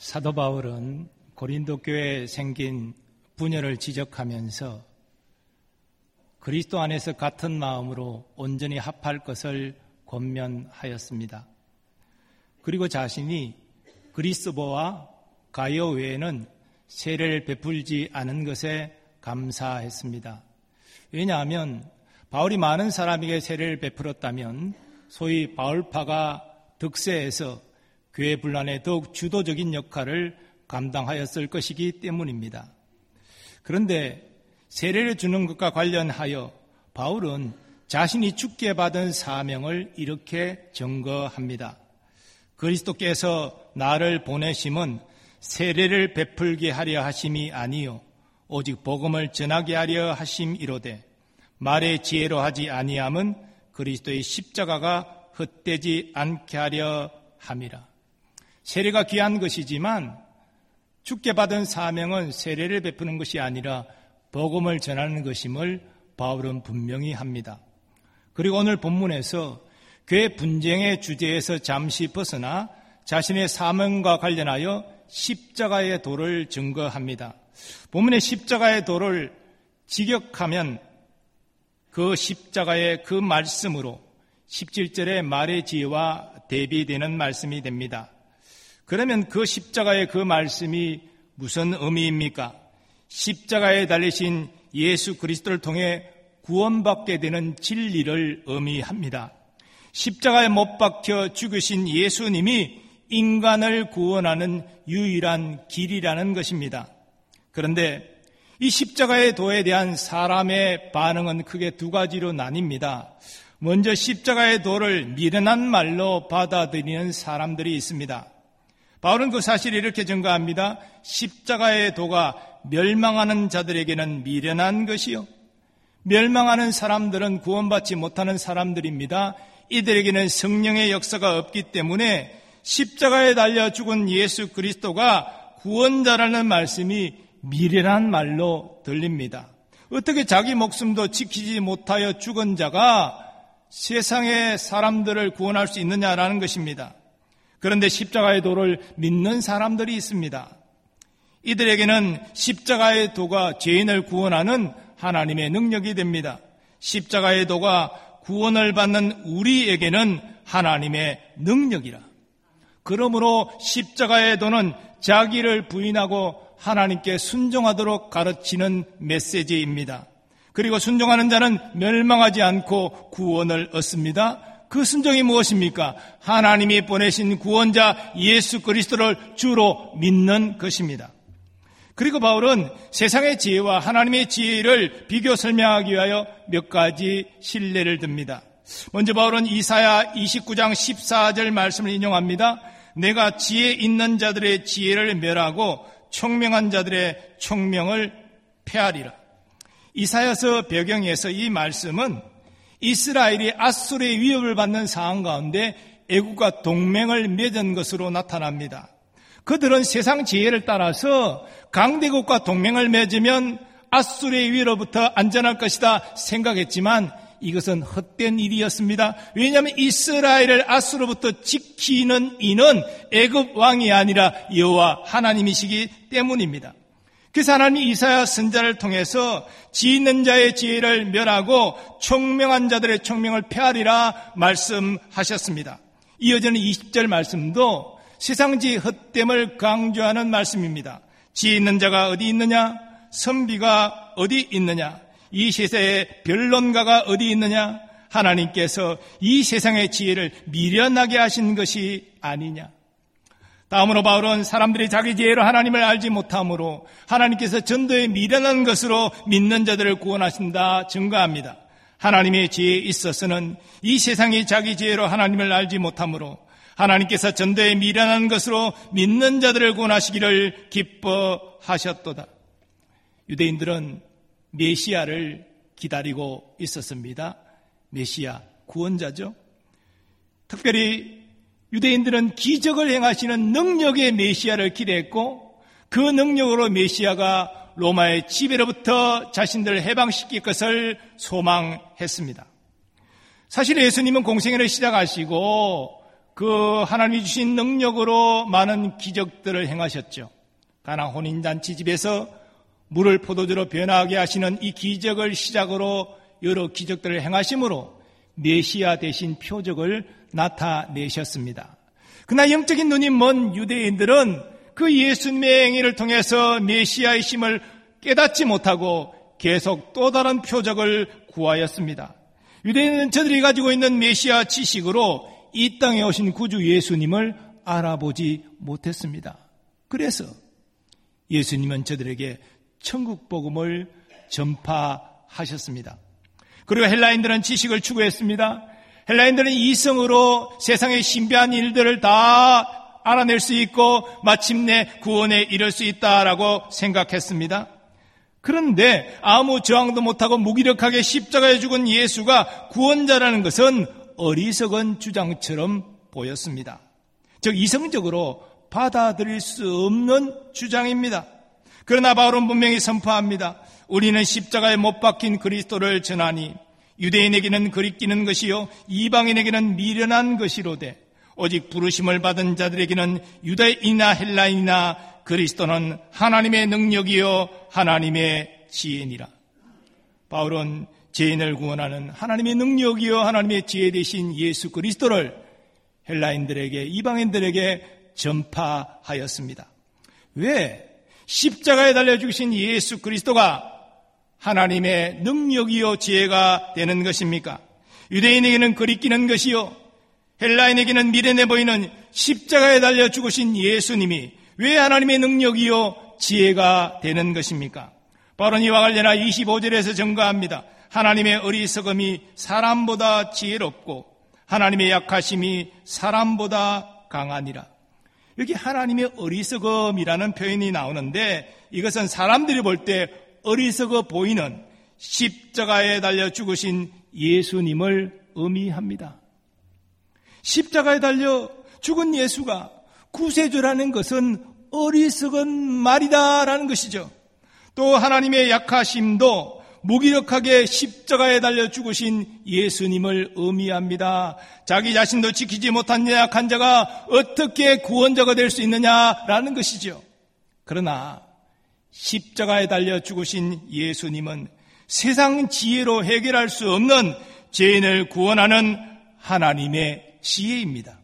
사도 바울은 고린도 교회에 생긴 분열을 지적하면서 그리스도 안에서 같은 마음으로 온전히 합할 것을 권면하였습니다. 그리고 자신이 그리스도와 가이오 외에는 세례를 베풀지 않은 것에 감사했습니다. 왜냐하면 바울이 많은 사람에게 세례를 베풀었다면 소위 바울파가 득세해서 교회 분란에 더욱 주도적인 역할을 감당하였을 것이기 때문입니다. 그런데 세례를 주는 것과 관련하여 바울은 자신이 주께 받은 사명을 이렇게 증거합니다. 그리스도께서 나를 보내심은 세례를 베풀게 하려 하심이 아니요 오직 복음을 전하게 하려 하심이로되 말의 지혜로 하지 아니함은 그리스도의 십자가가 헛되지 않게 하려 함이라. 세례가 귀한 것이지만 주께 받은 사명은 세례를 베푸는 것이 아니라 복음을 전하는 것임을 바울은 분명히 합니다. 그리고 오늘 본문에서 교회 분쟁의 주제에서 잠시 벗어나 자신의 사명과 관련하여 십자가의 도를 증거합니다. 본문의 십자가의 도를 직역하면 그 십자가의 그 말씀으로 17절의 말의 지혜와 대비되는 말씀이 됩니다. 그러면 그 십자가의 그 말씀이 무슨 의미입니까? 십자가에 달리신 예수 그리스도를 통해 구원받게 되는 진리를 의미합니다. 십자가에 못 박혀 죽으신 예수님이 인간을 구원하는 유일한 길이라는 것입니다. 그런데 이 십자가의 도에 대한 사람의 반응은 크게 두 가지로 나뉩니다. 먼저 십자가의 도를 미련한 말로 받아들이는 사람들이 있습니다. 바울은 그 사실을 이렇게 증거합니다. 십자가의 도가 멸망하는 자들에게는 미련한 것이요 멸망하는 사람들은 구원받지 못하는 사람들입니다. 이들에게는 성령의 역사가 없기 때문에 십자가에 달려 죽은 예수 그리스도가 구원자라는 말씀이 미련한 말로 들립니다. 어떻게 자기 목숨도 지키지 못하여 죽은 자가 세상의 사람들을 구원할 수 있느냐라는 것입니다. 그런데 십자가의 도를 믿는 사람들이 있습니다. 이들에게는 십자가의 도가 죄인을 구원하는 하나님의 능력이 됩니다. 십자가의 도가 구원을 받는 우리에게는 하나님의 능력이라. 그러므로 십자가의 도는 자기를 부인하고 하나님께 순종하도록 가르치는 메시지입니다. 그리고 순종하는 자는 멸망하지 않고 구원을 얻습니다. 그 순종이 무엇입니까? 하나님이 보내신 구원자 예수 그리스도를 주로 믿는 것입니다. 그리고 바울은 세상의 지혜와 하나님의 지혜를 비교 설명하기 위하여 몇 가지 신뢰를 듭니다. 먼저 바울은 이사야 29장 14절 말씀을 인용합니다. 내가 지혜 있는 자들의 지혜를 멸하고 총명한 자들의 총명을 폐하리라. 이사야서 배경에서 이 말씀은 이스라엘이 앗수르의 위협을 받는 상황 가운데 애국과 동맹을 맺은 것으로 나타납니다. 그들은 세상 지혜를 따라서 강대국과 동맹을 맺으면 앗수르의 위로부터 안전할 것이다 생각했지만 이것은 헛된 일이었습니다. 왜냐하면 이스라엘을 앗수르로부터 지키는 이는 애굽 왕이 아니라 여호와 하나님이시기 때문입니다. 그래서 하나님이 이사야 선지자를 통해서 지혜 있는 자의 지혜를 멸하고 총명한 자들의 총명을 폐하리라 말씀하셨습니다. 이어지는 20절 말씀도 세상지의 헛됨을 강조하는 말씀입니다. 지혜 있는 자가 어디 있느냐? 선비가 어디 있느냐? 이 세상의 변론가가 어디 있느냐? 하나님께서 이 세상의 지혜를 미련하게 하신 것이 아니냐? 다음으로 바울은 사람들이 자기 지혜로 하나님을 알지 못함으로 하나님께서 전도에 미련한 것으로 믿는 자들을 구원하신다 증거합니다. 하나님의 지혜에 있어서는 이 세상이 자기 지혜로 하나님을 알지 못함으로 하나님께서 전도에 미련한 것으로 믿는 자들을 구원하시기를 기뻐하셨도다. 유대인들은 메시아를 기다리고 있었습니다. 메시아, 구원자죠. 특별히 유대인들은 기적을 행하시는 능력의 메시아를 기대했고 그 능력으로 메시아가 로마의 지배로부터 자신들을 해방시킬 것을 소망했습니다. 사실 예수님은 공생애를 시작하시고 그 하나님이 주신 능력으로 많은 기적들을 행하셨죠. 가나 혼인잔치 집에서 물을 포도주로 변하게 하시는 이 기적을 시작으로 여러 기적들을 행하심으로 메시아 대신 표적을 나타내셨습니다. 그러나 영적인 눈이 먼 유대인들은 그 예수님의 행위를 통해서 메시아의 심을 깨닫지 못하고 계속 또 다른 표적을 구하였습니다. 유대인은 저들이 가지고 있는 메시아 지식으로 이 땅에 오신 구주 예수님을 알아보지 못했습니다. 그래서 예수님은 저들에게 천국 복음을 전파하셨습니다. 그리고 헬라인들은 지식을 추구했습니다. 헬라인들은 이성으로 세상의 신비한 일들을 다 알아낼 수 있고 마침내 구원에 이를 수 있다라고 생각했습니다. 그런데 아무 저항도 못하고 무기력하게 십자가에 죽은 예수가 구원자라는 것은 어리석은 주장처럼 보였습니다. 즉 이성적으로 받아들일 수 없는 주장입니다. 그러나 바울은 분명히 선포합니다. 우리는 십자가에 못 박힌 그리스도를 전하니 유대인에게는 거리끼는 것이요 이방인에게는 미련한 것이로되 오직 부르심을 받은 자들에게는 유대인이나 헬라인이나 그리스도는 하나님의 능력이요 하나님의 지혜니라. 바울은 죄인을 구원하는 하나님의 능력이요 하나님의 지혜 되신 예수 그리스도를 헬라인들에게 이방인들에게 전파하였습니다. 왜? 십자가에 달려 죽으신 예수 그리스도가 하나님의 능력이요 지혜가 되는 것입니까? 유대인에게는 거리끼는 것이요 헬라인에게는 미련해 보이는 십자가에 달려 죽으신 예수님이 왜 하나님의 능력이요 지혜가 되는 것입니까? 바울은 이와 관련하여 25절에서 증거합니다. 하나님의 어리석음이 사람보다 지혜롭고 하나님의 약하심이 사람보다 강하니라. 여기 하나님의 어리석음이라는 표현이 나오는데 이것은 사람들이 볼 때 어리석어 보이는 십자가에 달려 죽으신 예수님을 의미합니다. 십자가에 달려 죽은 예수가 구세주라는 것은 어리석은 말이다라는 것이죠. 또 하나님의 약하심도 무기력하게 십자가에 달려 죽으신 예수님을 의미합니다. 자기 자신도 지키지 못한 약한 자가 어떻게 구원자가 될 수 있느냐라는 것이죠. 그러나 십자가에 달려 죽으신 예수님은 세상 지혜로 해결할 수 없는 죄인을 구원하는 하나님의 지혜입니다.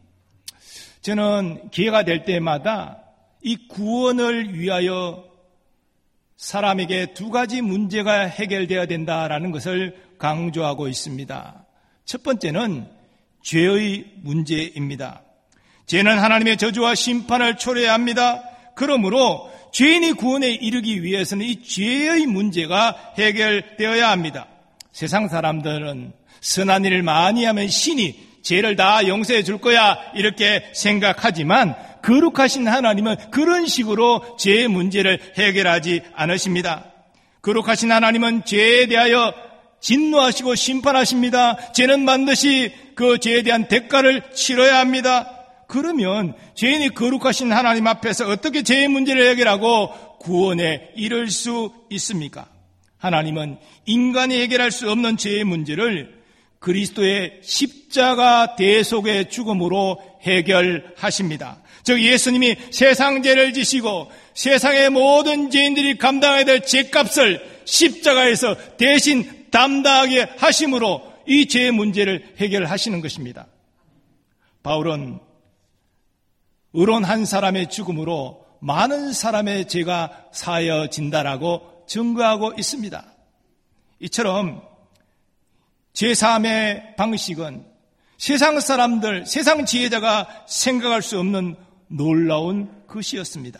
저는 기회가 될 때마다 이 구원을 위하여 사람에게 두 가지 문제가 해결되어야 된다라는 것을 강조하고 있습니다. 첫 번째는 죄의 문제입니다. 죄는 하나님의 저주와 심판을 초래해야 합니다. 그러므로 죄인이 구원에 이르기 위해서는 이 죄의 문제가 해결되어야 합니다. 세상 사람들은 선한 일을 많이 하면 신이 죄를 다 용서해 줄 거야 이렇게 생각하지만 거룩하신 하나님은 그런 식으로 죄의 문제를 해결하지 않으십니다. 거룩하신 하나님은 죄에 대하여 진노하시고 심판하십니다. 죄는 반드시 그 죄에 대한 대가를 치러야 합니다. 그러면 죄인이 거룩하신 하나님 앞에서 어떻게 죄의 문제를 해결하고 구원에 이를 수 있습니까? 하나님은 인간이 해결할 수 없는 죄의 문제를 그리스도의 십자가 대속의 죽음으로 해결하십니다. 즉 예수님이 세상 죄를 지시고 세상의 모든 죄인들이 감당해야 될 죄값을 십자가에서 대신 담당하게 하심으로 이 죄의 문제를 해결하시는 것입니다. 바울은 의로운 한 사람의 죽음으로 많은 사람의 죄가 사여진다라고 증거하고 있습니다. 이처럼 죄사함의 방식은 세상 사람들, 세상 지혜자가 생각할 수 없는 놀라운 것이었습니다.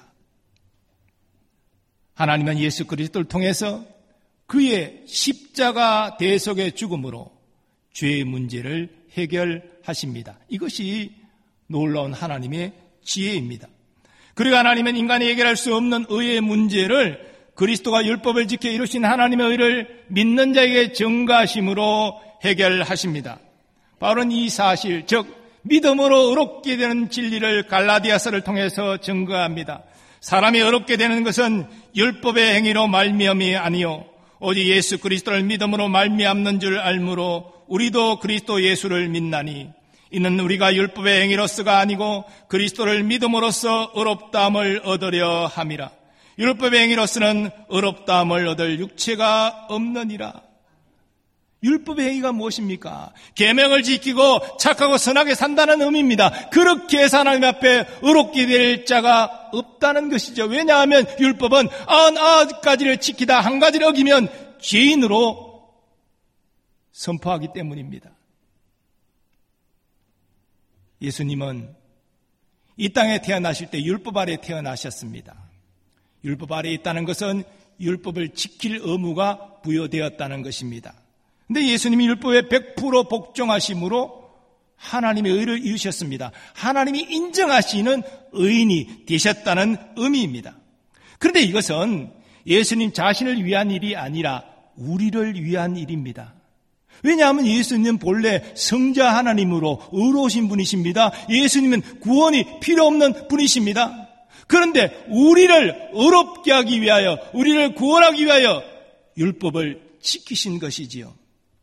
하나님은 예수 그리스도를 통해서 그의 십자가 대속의 죽음으로 죄의 문제를 해결하십니다. 이것이 놀라운 하나님의 지혜입니다. 그리고 하나님은 인간이 해결할 수 없는 의의 문제를 그리스도가 율법을 지켜 이루신 하나님의 의를 믿는 자에게 전가하심으로 해결하십니다. 바울은 이 사실, 즉 믿음으로 의롭게 되는 진리를 갈라디아서를 통해서 증거합니다. 사람이 의롭게 되는 것은 율법의 행위로 말미암이 아니요 오직 예수 그리스도를 믿음으로 말미암는 줄 알므로 우리도 그리스도 예수를 믿나니 이는 우리가 율법의 행위로서가 아니고 그리스도를 믿음으로써 의롭다함을 얻으려 함이라. 율법의 행위로서는 의롭다함을 얻을 육체가 없느니라. 율법의 행위가 무엇입니까? 계명을 지키고 착하고 선하게 산다는 의미입니다. 그렇게 해서 하나님 앞에 의롭게 될 자가 없다는 것이죠. 왜냐하면 율법은 99가지를 지키다 한 가지를 어기면 죄인으로 선포하기 때문입니다. 예수님은 이 땅에 태어나실 때 율법 아래 태어나셨습니다. 율법 아래 있다는 것은 율법을 지킬 의무가 부여되었다는 것입니다. 근데 예수님이 율법에 100% 복종하심으로 하나님의 의를 이루셨습니다. 하나님이 인정하시는 의인이 되셨다는 의미입니다. 그런데 이것은 예수님 자신을 위한 일이 아니라 우리를 위한 일입니다. 왜냐하면 예수님은 본래 성자 하나님으로 의로우신 분이십니다. 예수님은 구원이 필요 없는 분이십니다. 그런데 우리를 의롭게 하기 위하여, 우리를 구원하기 위하여 율법을 지키신 것이지요.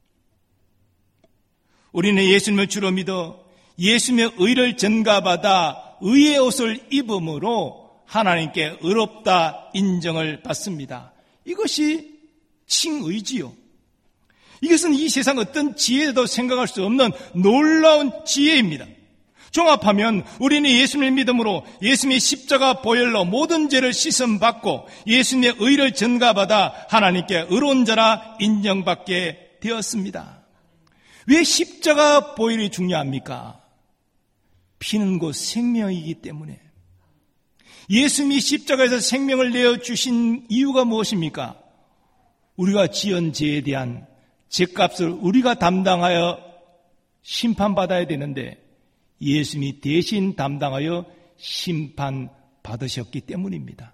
우리는 예수님을 주로 믿어 예수님의 의를 전가받아 의의 옷을 입음으로 하나님께 의롭다 인정을 받습니다. 이것이 칭의지요. 이것은 이 세상 어떤 지혜도 생각할 수 없는 놀라운 지혜입니다. 종합하면 우리는 예수님을 믿음으로 예수님의 십자가 보혈로 모든 죄를 씻음받고 예수님의 의를 전가받아 하나님께 의로운 자라 인정받게 되었습니다. 왜 십자가 보혈이 중요합니까? 피는 곧 생명이기 때문에. 예수님이 십자가에서 생명을 내어주신 이유가 무엇입니까? 우리가 지은 죄에 대한 죄값을 우리가 담당하여 심판받아야 되는데 예수님이 대신 담당하여 심판받으셨기 때문입니다.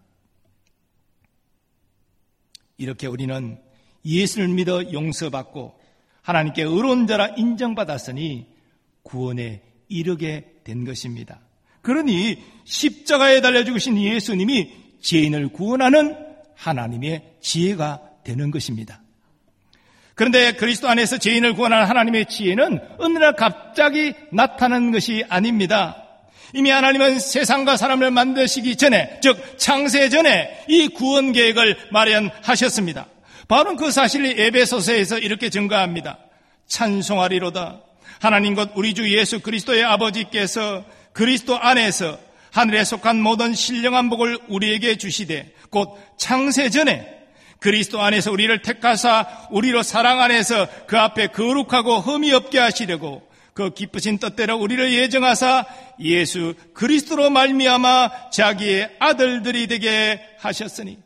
이렇게 우리는 예수를 믿어 용서받고 하나님께 의로운 자라 인정받았으니 구원에 이르게 된 것입니다. 그러니 십자가에 달려 죽으신 예수님이 죄인을 구원하는 하나님의 지혜가 되는 것입니다. 그런데 그리스도 안에서 죄인을 구원하는 하나님의 지혜는 어느 날 갑자기 나타나는 것이 아닙니다. 이미 하나님은 세상과 사람을 만드시기 전에, 즉 창세 전에 이 구원 계획을 마련하셨습니다. 바울은 그 사실을 에베소서에서 이렇게 증거합니다. 찬송하리로다. 하나님 곧 우리 주 예수 그리스도의 아버지께서 그리스도 안에서 하늘에 속한 모든 신령한 복을 우리에게 주시되 곧 창세 전에 그리스도 안에서 우리를 택하사 우리로 사랑 안에서 그 앞에 거룩하고 흠이 없게 하시려고 그 기쁘신 뜻대로 우리를 예정하사 예수 그리스도로 말미암아 자기의 아들들이 되게 하셨으니.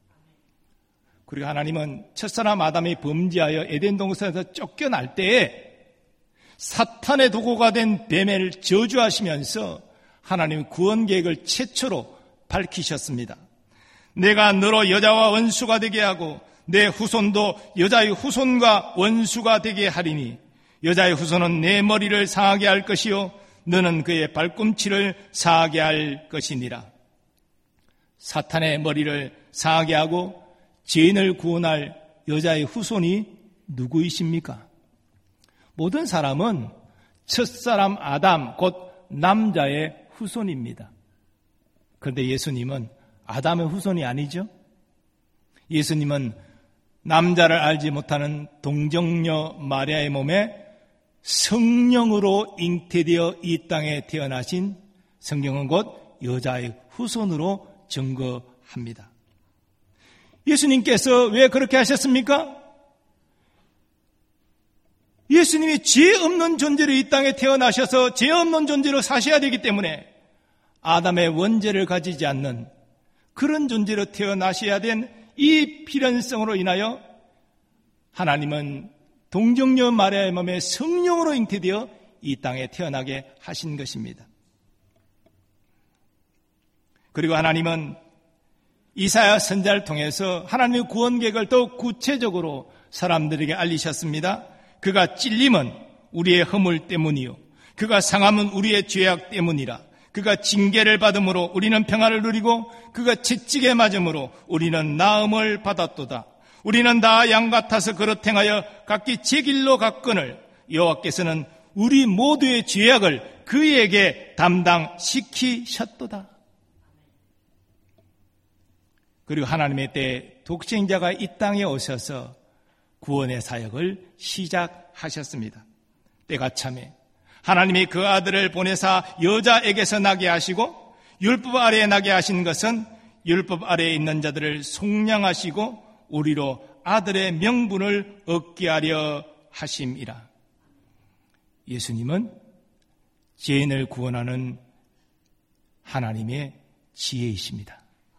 그리고 하나님은 첫사람 아담이 범죄하여 에덴 동산에서 쫓겨날 때에 사탄의 도구가 된 뱀을 저주하시면서 하나님의 구원 계획을 최초로 밝히셨습니다. 내가 너로 여자와 원수가 되게 하고 내 후손도 여자의 후손과 원수가 되게 하리니 여자의 후손은 내 머리를 상하게 할 것이요 너는 그의 발꿈치를 상하게 할 것이니라. 사탄의 머리를 상하게 하고 죄인을 구원할 여자의 후손이 누구이십니까? 모든 사람은 첫사람 아담 곧 남자의 후손입니다. 그런데 예수님은 아담의 후손이 아니죠. 예수님은 남자를 알지 못하는 동정녀 마리아의 몸에 성령으로 잉태되어 이 땅에 태어나신, 성경은 곧 여자의 후손으로 증거합니다. 예수님께서 왜 그렇게 하셨습니까? 예수님이 죄 없는 존재로 이 땅에 태어나셔서 죄 없는 존재로 사셔야 되기 때문에 아담의 원죄를 가지지 않는 그런 존재로 태어나셔야 된 이 필연성으로 인하여 하나님은 동정녀 마리아의 몸에 성령으로 잉태되어 이 땅에 태어나게 하신 것입니다. 그리고 하나님은 이사야 선지자를 통해서 하나님의 구원 계획을 더욱 구체적으로 사람들에게 알리셨습니다. 그가 찔림은 우리의 허물 때문이요 그가 상함은 우리의 죄악 때문이라. 그가 징계를 받음으로 우리는 평화를 누리고 그가 채찍에 맞음으로 우리는 나음을 받았도다. 우리는 다 양 같아서 그릇 행하여 각기 제 길로 갔거늘 여호와께서는 우리 모두의 죄악을 그에게 담당시키셨도다. 그리고 하나님의 때 독생자가 이 땅에 오셔서 구원의 사역을 시작하셨습니다. 때가 참에 하나님이 그 아들을 보내사 여자에게서 나게 하시고 율법 아래에 나게 하신 것은 율법 아래에 있는 자들을 속량하시고 우리로 아들의 명분을 얻게 하려 하심이라. 예수님은 죄인을 구원하는 하나님의 지혜이십니다.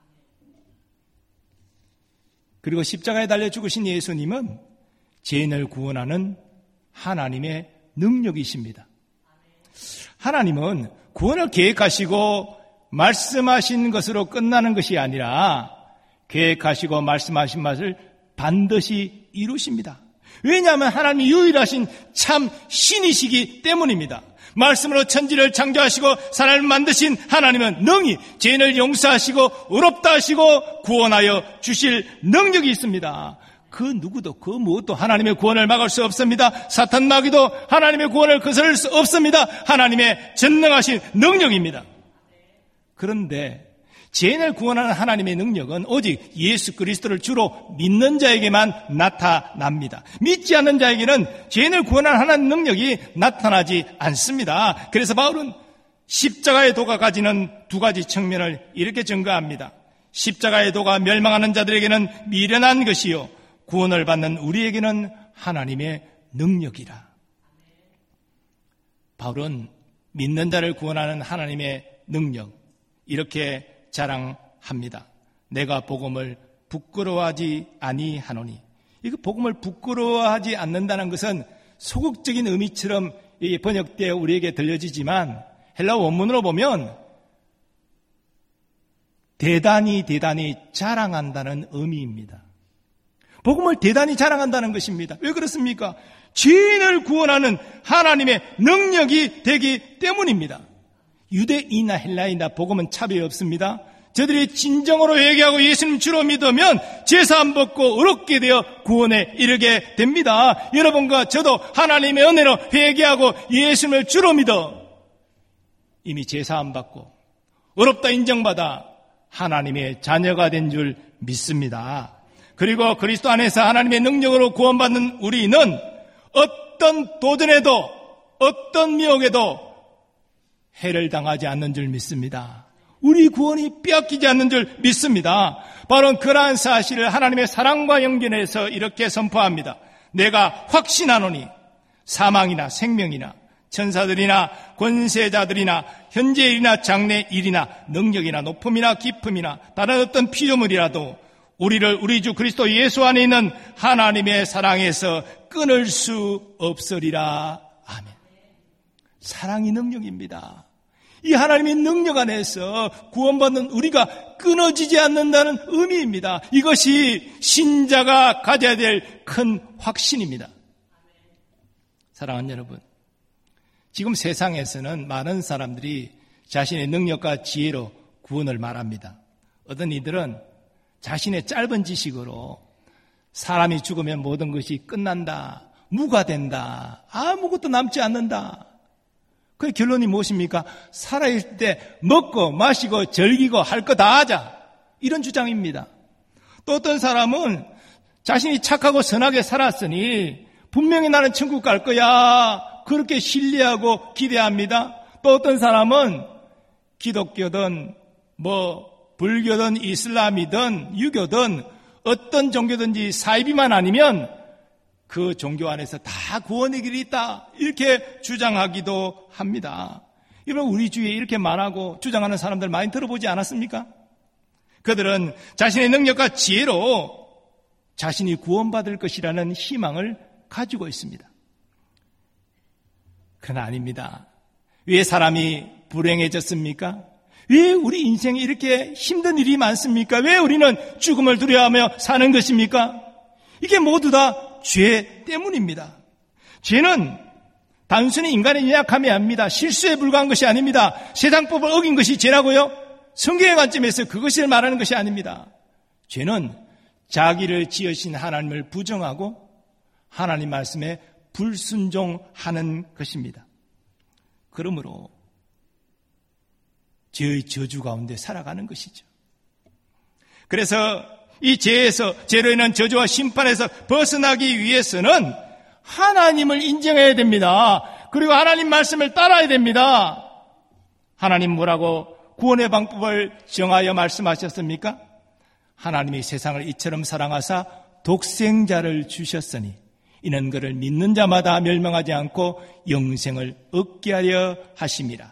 그리고 십자가에 달려 죽으신 예수님은 죄인을 구원하는 하나님의 능력이십니다. 하나님은 구원을 계획하시고 말씀하신 것으로 끝나는 것이 아니라 계획하시고 말씀하신 것을 반드시 이루십니다. 왜냐하면 하나님이 유일하신 참 신이시기 때문입니다. 말씀으로 천지를 창조하시고 사람을 만드신 하나님은 능히 죄인을 용서하시고 의롭다 하시고 구원하여 주실 능력이 있습니다. 그 누구도 그 무엇도 하나님의 구원을 막을 수 없습니다. 사탄 마귀도 하나님의 구원을 거스를 수 없습니다. 하나님의 전능하신 능력입니다. 그런데 죄인을 구원하는 하나님의 능력은 오직 예수 그리스도를 주로 믿는 자에게만 나타납니다. 믿지 않는 자에게는 죄인을 구원하는 하나님의 능력이 나타나지 않습니다. 그래서 바울은 십자가의 도가 가지는 두 가지 측면을 이렇게 증거합니다. 십자가의 도가 멸망하는 자들에게는 미련한 것이요 구원을 받는 우리에게는 하나님의 능력이라. 바울은 믿는 자를 구원하는 하나님의 능력 이렇게 자랑합니다. 내가 복음을 부끄러워하지 아니하노니. 이거 복음을 부끄러워하지 않는다는 것은 소극적인 의미처럼 번역되어 우리에게 들려지지만 헬라어 원문으로 보면 대단히 자랑한다는 의미입니다. 복음을 대단히 자랑한다는 것입니다. 왜 그렇습니까? 죄인을 구원하는 하나님의 능력이 되기 때문입니다. 유대인이나 헬라인이나 복음은 차별이 없습니다. 저들이 진정으로 회개하고 예수님 주로 믿으면 제사함 받고 의롭게 되어 구원에 이르게 됩니다. 여러분과 저도 하나님의 은혜로 회개하고 예수님을 주로 믿어 이미 제사함 받고 의롭다 인정받아 하나님의 자녀가 된 줄 믿습니다. 그리고 그리스도 안에서 하나님의 능력으로 구원받는 우리는 어떤 도전에도 어떤 미혹에도 해를 당하지 않는 줄 믿습니다. 우리 구원이 빼앗기지 않는 줄 믿습니다. 바로 그러한 사실을 하나님의 사랑과 연결해서 이렇게 선포합니다. 내가 확신하노니 사망이나 생명이나 천사들이나 권세자들이나 현재일이나 장래일이나 능력이나 높음이나 깊음이나 다른 어떤 피조물이라도 우리를 우리 주 그리스도 예수 안에 있는 하나님의 사랑에서 끊을 수 없으리라. 아멘. 사랑이 능력입니다. 이 하나님의 능력 안에서 구원받는 우리가 끊어지지 않는다는 의미입니다. 이것이 신자가 가져야 될 큰 확신입니다. 사랑하는 여러분, 지금 세상에서는 많은 사람들이 자신의 능력과 지혜로 구원을 말합니다. 어떤 이들은 자신의 짧은 지식으로 사람이 죽으면 모든 것이 끝난다, 무가된다, 아무것도 남지 않는다. 그 결론이 무엇입니까? 살아있을 때 먹고 마시고 즐기고 할 거 다 하자, 이런 주장입니다. 또 어떤 사람은 자신이 착하고 선하게 살았으니 분명히 나는 천국 갈 거야, 그렇게 신뢰하고 기대합니다. 또 어떤 사람은 기독교든 불교든 이슬람이든 유교든 어떤 종교든지 사이비만 아니면 그 종교 안에서 다 구원의 길이 있다, 이렇게 주장하기도 합니다. 여러분, 우리 주위에 이렇게 말하고 주장하는 사람들 많이 들어보지 않았습니까? 그들은 자신의 능력과 지혜로 자신이 구원받을 것이라는 희망을 가지고 있습니다. 그러나 아닙니다. 왜 사람이 불행해졌습니까? 왜 우리 인생에 이렇게 힘든 일이 많습니까? 왜 우리는 죽음을 두려워하며 사는 것입니까? 이게 모두 다 죄 때문입니다. 죄는 단순히 인간의 연약함이 아닙니다. 실수에 불과한 것이 아닙니다. 세상법을 어긴 것이 죄라고요? 성경의 관점에서 그것을 말하는 것이 아닙니다. 죄는 자기를 지으신 하나님을 부정하고 하나님 말씀에 불순종하는 것입니다. 그러므로 죄의 저주 가운데 살아가는 것이죠. 그래서 이 죄로 인한 저주와 심판에서 벗어나기 위해서는 하나님을 인정해야 됩니다. 그리고 하나님 말씀을 따라야 됩니다. 하나님 뭐라고 구원의 방법을 정하여 말씀하셨습니까? 하나님이 세상을 이처럼 사랑하사 독생자를 주셨으니 이는 그를 믿는 자마다 멸망하지 않고 영생을 얻게 하려 하심이라.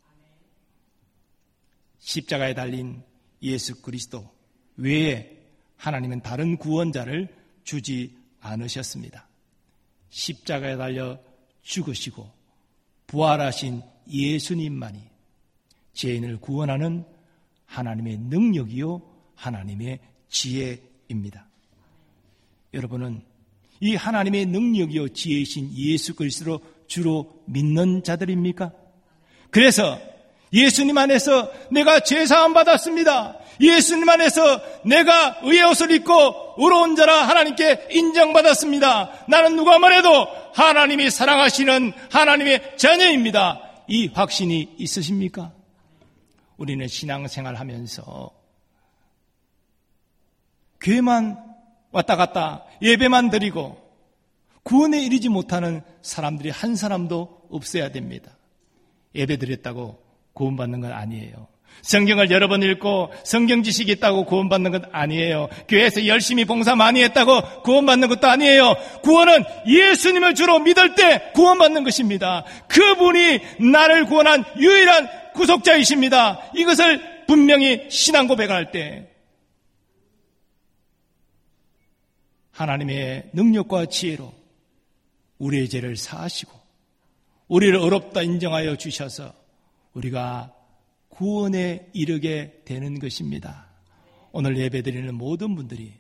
십자가에 달린 예수 그리스도 외에 하나님은 다른 구원자를 주지 않으셨습니다. 십자가에 달려 죽으시고 부활하신 예수님만이 죄인을 구원하는 하나님의 능력이요 하나님의 지혜입니다. 여러분은 이 하나님의 능력이요 지혜이신 예수 그리스도로 주로 믿는 자들입니까? 그래서 예수님 안에서 내가 죄사함 받았습니다. 예수님 안에서 내가 의의 옷을 입고 의로운 자라 하나님께 인정받았습니다. 나는 누가 말해도 하나님이 사랑하시는 하나님의 자녀입니다. 이 확신이 있으십니까? 우리는 신앙생활 하면서 교회만 왔다 갔다 예배만 드리고 구원에 이르지 못하는 사람들이 한 사람도 없어야 됩니다. 예배 드렸다고 구원받는 건 아니에요. 성경을 여러 번 읽고 성경 지식이 있다고 구원받는 건 아니에요. 교회에서 열심히 봉사 많이 했다고 구원받는 것도 아니에요. 구원은 예수님을 주로 믿을 때 구원받는 것입니다. 그분이 나를 구원한 유일한 구속자이십니다. 이것을 분명히 신앙 고백할 때 하나님의 능력과 지혜로 우리의 죄를 사하시고 우리를 의롭다 인정하여 주셔서 우리가 구원에 이르게 되는 것입니다. 오늘 예배드리는 모든 분들이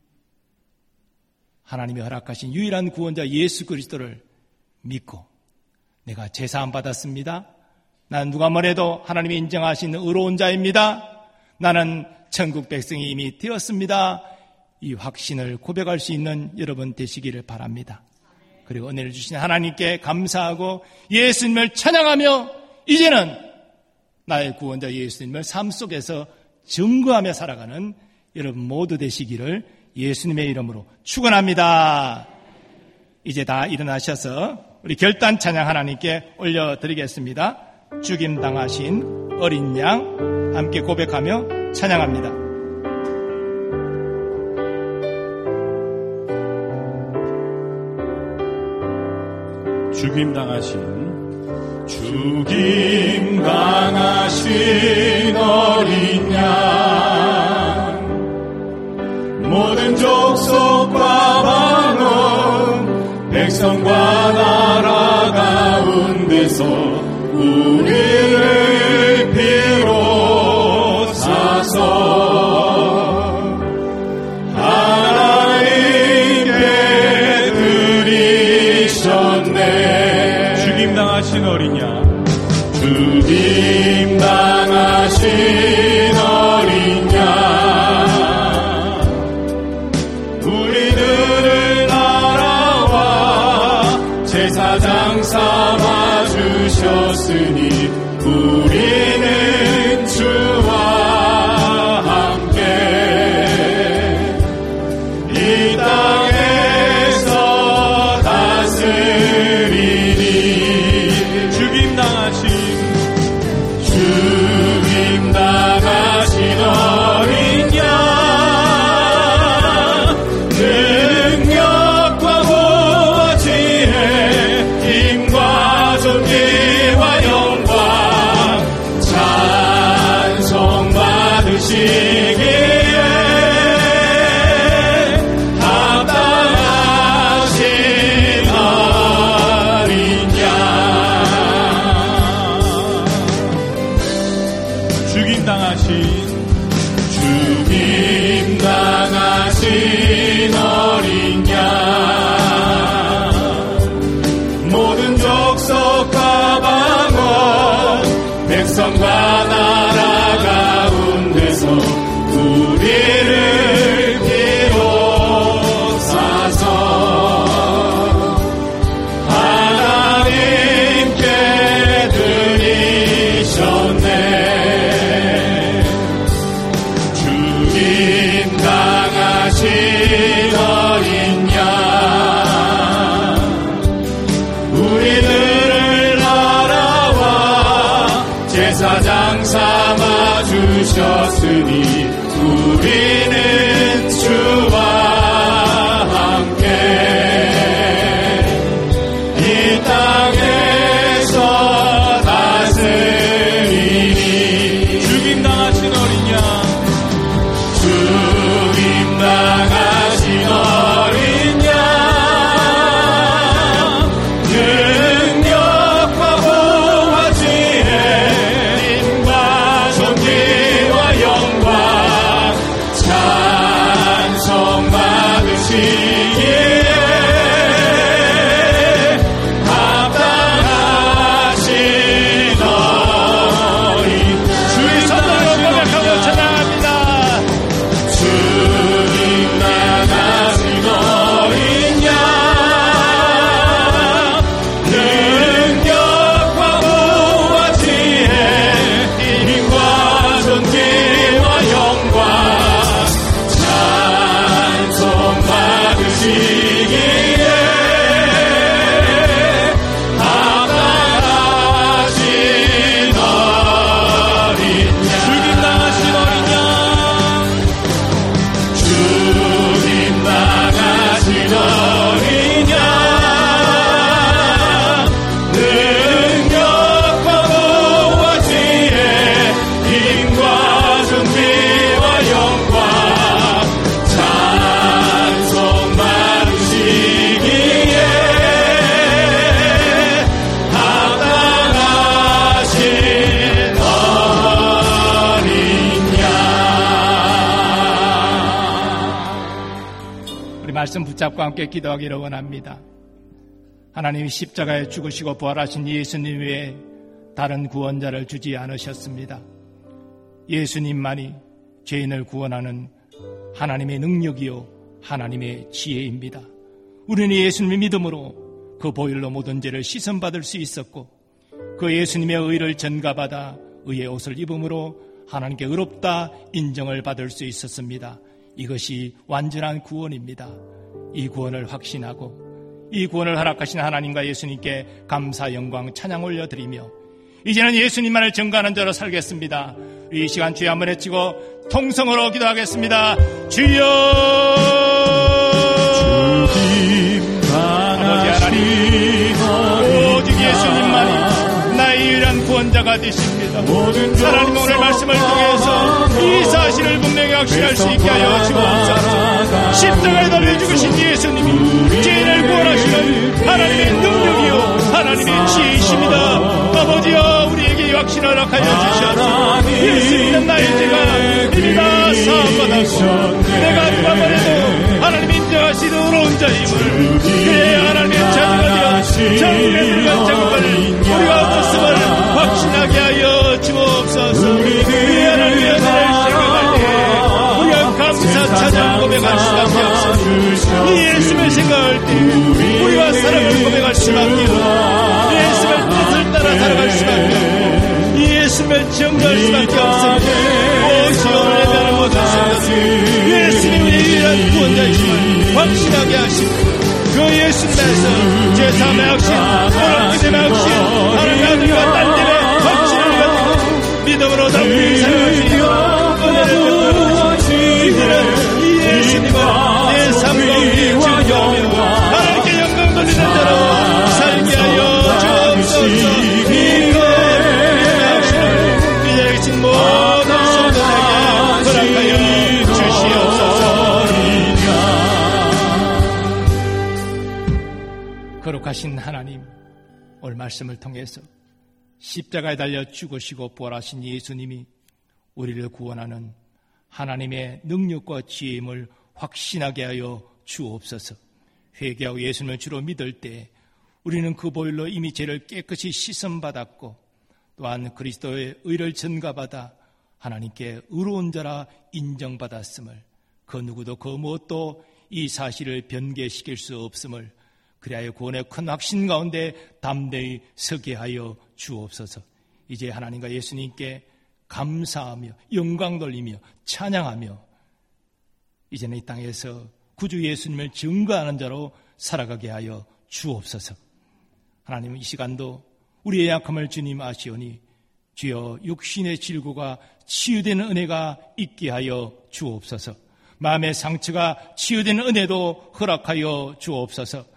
하나님이 허락하신 유일한 구원자 예수 그리스도를 믿고 내가 제사함 받았습니다. 나는 누가 뭐래도 하나님이 인정하시는 의로운 자입니다. 나는 천국 백성이 이미 되었습니다. 이 확신을 고백할 수 있는 여러분 되시기를 바랍니다. 그리고 은혜를 주신 하나님께 감사하고 예수님을 찬양하며 이제는 나의 구원자 예수님을 삶 속에서 증거하며 살아가는 여러분 모두 되시기를 예수님의 이름으로 축원합니다. 이제 다 일어나셔서 우리 결단 찬양 하나님께 올려드리겠습니다. 죽임당하신 어린 양 함께 고백하며 찬양합니다. 죽임당하신 어린 양 모든 족속과 방언 백성과 나라 가운데서 우리를 비롯사서 하나님께 드리셨네. 죽임당하신 어린 양 죽임당하신 어린 양 우리들을 알아와 제사장 삼아 주셨으니 우리는 주와 함께 이 땅에서 다스리니. 죽임당하신 어린 양 능력과 보호 지혜 힘과 존귀와 영광 찬송 받으시기에 합당하신 어린 양. 죽임당하신 어린 양 모든 족속과 방언 백성과 나라 가운데서 우리를 비롯사서 오셨으니 우리는 주와 함께 이 땅에서 다스리니. 죽임당하신 어린 양, 죽임당하신 어린 양, 능력과 보호와 지혜, 힘과 존귀와 영광, 찬송 받으시기에 합당하신 어린 주의 선동을 고백하고 찬양합니다. 죽임당하신 어린 양, 능력과 보호와 지혜, 힘과 존귀와 영광, 찬송 받으시기에 합당하신 어린 양. 죽임당하신 어린 양, 죽임당하신 어린 양, 능력과 보호와 지혜, 힘과 존귀와 영광, 찬송 받으시기에 합당하신 어린 양. 우리 말씀 붙잡고 함께 기도하기를 원합니다. 하나님이 십자가에 죽으시고 부활하신 예수님 외에 다른 구원자를 주지 않으셨습니다. 예수님만이 죄인을 구원하는 하나님의 능력이요 하나님의 지혜입니다. 우리는 예수님의 믿음으로 그 보혈로 모든 죄를 씻음받을 수 있었고, 그 예수님의 의를 전가받아 의의 옷을 입음으로 하나님께 의롭다 인정을 받을 수 있었습니다. 이것이 완전한 구원입니다. 이 구원을 확신하고 이 구원을 허락하신 하나님과 예수님께 감사, 영광, 찬양 올려드리며 이제는 예수님만을 증거하는 자로 살겠습니다. 이 시간 주여 한번 외치고 통성으로 기도하겠습니다. 주여! 아버지 하나님, 오직 예수님만이 나의 유일한 구원자가 되십니다. 하나님, 오늘 말씀을 통해서 이 사실을 분명히 확신할 수 있게 하여 주옵소서. 십자가에 달려 죽으신 예수님이 죄인을 구원하시는 하나님의 능력이요 하나님의 지혜이십니다. 아버지여, 우리에게 이 확신을 허락하여 주셔서 예수 믿는 나의 죄가 이미 다 사함받았고 내가 누가 말해도 하나님 인정하시는 의로운 자임을, 그의 하나님의 자녀가 되어 정의의 불간 작업을 우리가 얻었음을 확신하게 하여 주옵소서. 그의 하나님의 은혜를 생각할 때 우리가 감사, 찬양, 고백할 수밖에 없으니 이 예수를 생각할 때 우리가 사랑을 고백할 수밖에 없고 예수의 뜻을 따라 살아갈 수밖에 없고 예수를 정죄할 수밖에 없으니 오시오를 내다는 모든 성도들 예수님이 우리의 유일한 구원자이심을 확신하게 하시고 그 예수님에서 제3의 확신, 오락기dem의 확신, 하나님의 아들과 딸님의 확신을 가지고 믿음으로 담기 살아가시며 은혜를 베풀어주시고 이들은 이 예수님을 내 삶과 우리의 증거하며 하나님께 영광 돌리는 자로 살게 하여 주옵소서. 이 계신 모든 성도에게 허락하여 주시옵소서. 거룩하신 하나님, 오늘 말씀을 통해서 십자가에 달려 죽으시고 부활하신 예수님이 우리를 구원하는 하나님의 능력과 지혜임을 확신하게 하여 주옵소서. 회개하고 예수님을 주로 믿을 때 우리는 그 보혈로 이미 죄를 깨끗이 씻음받았고 또한 그리스도의 의를 전가받아 하나님께 의로운 자라 인정받았음을, 그 누구도 그 무엇도 이 사실을 변개시킬 수 없음을 그리하여 구원의 큰 확신 가운데 담대히 서게 하여 주옵소서. 이제 하나님과 예수님께 감사하며 영광 돌리며 찬양하며 이제는 이 땅에서 구주 예수님을 증거하는 자로 살아가게 하여 주옵소서. 하나님, 이 시간도 우리의 약함을 주님 아시오니 주여 육신의 질고가 치유되는 은혜가 있게 하여 주옵소서. 마음의 상처가 치유되는 은혜도 허락하여 주옵소서.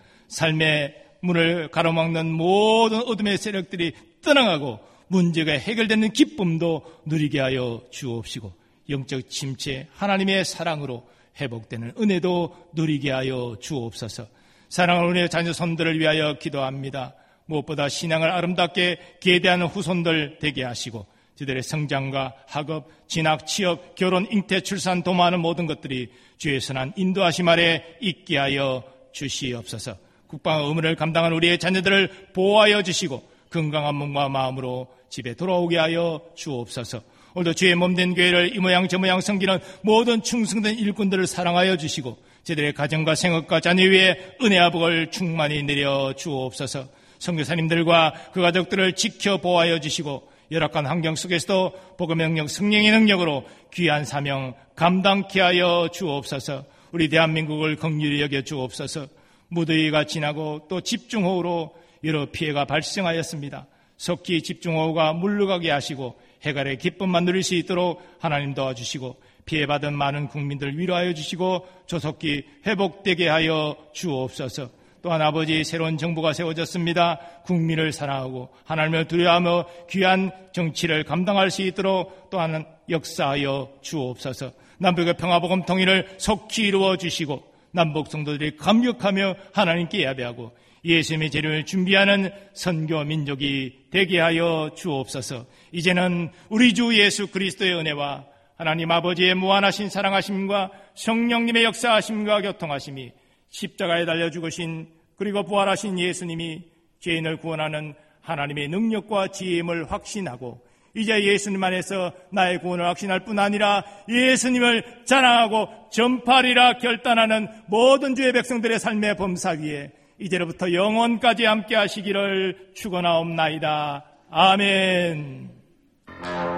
삶의 문을 가로막는 모든 어둠의 세력들이 떠나가고 문제가 해결되는 기쁨도 누리게 하여 주옵시고, 영적 침체 하나님의 사랑으로 회복되는 은혜도 누리게 하여 주옵소서. 사랑하는 우리의 자녀 손들을 위하여 기도합니다. 무엇보다 신앙을 아름답게 계대하는 후손들 되게 하시고, 저들의 성장과 학업, 진학, 취업, 결혼, 잉태, 출산, 도모하는 모든 것들이 주의 선한 인도하심 아래 있게 하여 주시옵소서. 국방 의무를 감당하는 우리의 자녀들을 보호하여 주시고 건강한 몸과 마음으로 집에 돌아오게 하여 주옵소서. 오늘도 주의 몸된 교회를 이 모양 저 모양 섬기는 모든 충성된 일꾼들을 사랑하여 주시고 저들의 가정과 생업과 자녀 위에 은혜와 복을 충만히 내려 주옵소서. 선교사님들과 그 가족들을 지켜 보호하여 주시고 열악한 환경 속에서도 복음의 능력, 성령의 능력으로 귀한 사명 감당케 하여 주옵소서. 우리 대한민국을 긍휼히 여겨 주옵소서. 무더위가 지나고 또 집중호우로 여러 피해가 발생하였습니다. 속히 집중호우가 물러가게 하시고 해갈의 기쁨만 누릴 수 있도록 하나님 도와주시고 피해받은 많은 국민들 위로하여 주시고 조속히 회복되게 하여 주옵소서. 또한 아버지, 새로운 정부가 세워졌습니다. 국민을 사랑하고 하나님을 두려워하며 귀한 정치를 감당할 수 있도록 또한 역사하여 주옵소서. 남북의 평화복음 통일을 속히 이루어 주시고 남북 성도들이 감격하며 하나님께 예배하고 예수님의 재림을 준비하는 선교 민족이 되게 하여 주옵소서. 이제는 우리 주 예수 그리스도의 은혜와 하나님 아버지의 무한하신 사랑하심과 성령님의 역사하심과 교통하심이 십자가에 달려 죽으신 그리고 부활하신 예수님이 죄인을 구원하는 하나님의 능력과 지혜임을 확신하고 이제 예수님 안에서 나의 구원을 확신할 뿐 아니라 예수님을 자랑하고 전파하리라 결단하는 모든 주의 백성들의 삶의 범사 위에 이제로부터 영원까지 함께 하시기를 축원하옵나이다. 아멘.